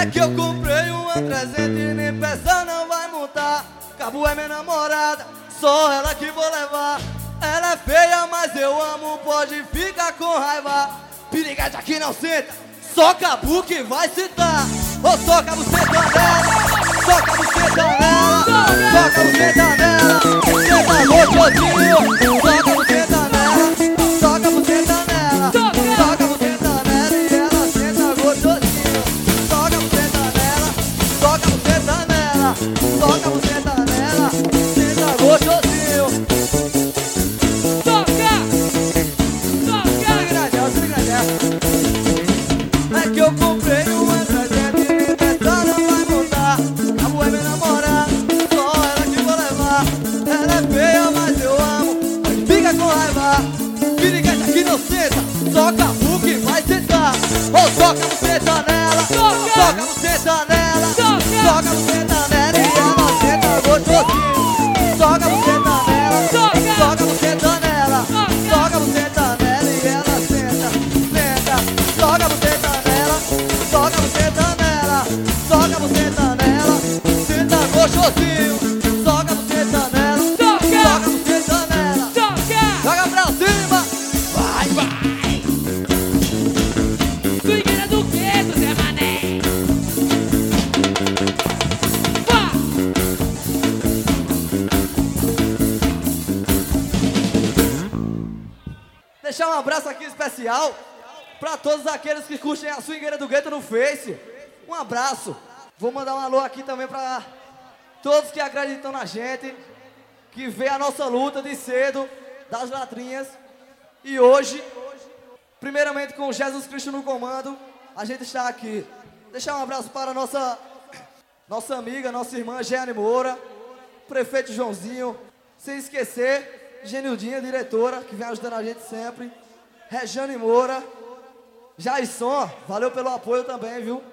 É que eu comprei uma 300 e nem peça não vai montar. Cabo é minha namorada, só ela que vou levar. Ela é feia, mas eu amo, pode ficar com raiva. Piriguete aqui não senta, só Cabo que vai sentar. Ô, só Cabo senta nela, só Cabo senta nela, só Cabo senta nela. Senta gostosinho, só Cabo senta nela, só Cabo senta nela, só Cabo senta nela e ela senta gostosinho. Só Cabo senta nela, só Cabo senta nela, só Cabo senta nela, senta gostosinho. É que eu comprei uma 300 e peça não vai montar. Cabo é minha namorada, só ela que vou levar. Ela é feia, mas eu amo, mas fica com raiva. Piriguete aqui não senta, só Cabo que vai sentar. Ô, só Cabo senta nela, só Cabo senta nela, só Cabo senta nela e ela senta gostosinho. Só Cabo senta nela, só Cabo senta nela, só Cabo senta nela e ela senta, senta. Só Cabo senta nela, só Cabo senta nela, só Cabo senta nela, senta gostosinho. Só Cabo senta nela, só Cabo senta nela, joga pra cima, vai, vai. Swingueira do Gueto, Zé Mané. Vá! Deixar um abraço aqui especial pra todos aqueles que curtem a Swingueira do Gueto no Face. Um abraço. Vou mandar um alô aqui também pra todos que acreditam na gente, que vê a nossa luta de cedo das latrinhas. E hoje, primeiramente com Jesus Cristo no comando, a gente está aqui. Deixar um abraço para a nossa amiga, nossa irmã Jeane Moura, prefeito Joãozinho, sem esquecer Genildinha, diretora, que vem ajudando a gente sempre, Rejane Moura, Jaisson, valeu pelo apoio também, viu?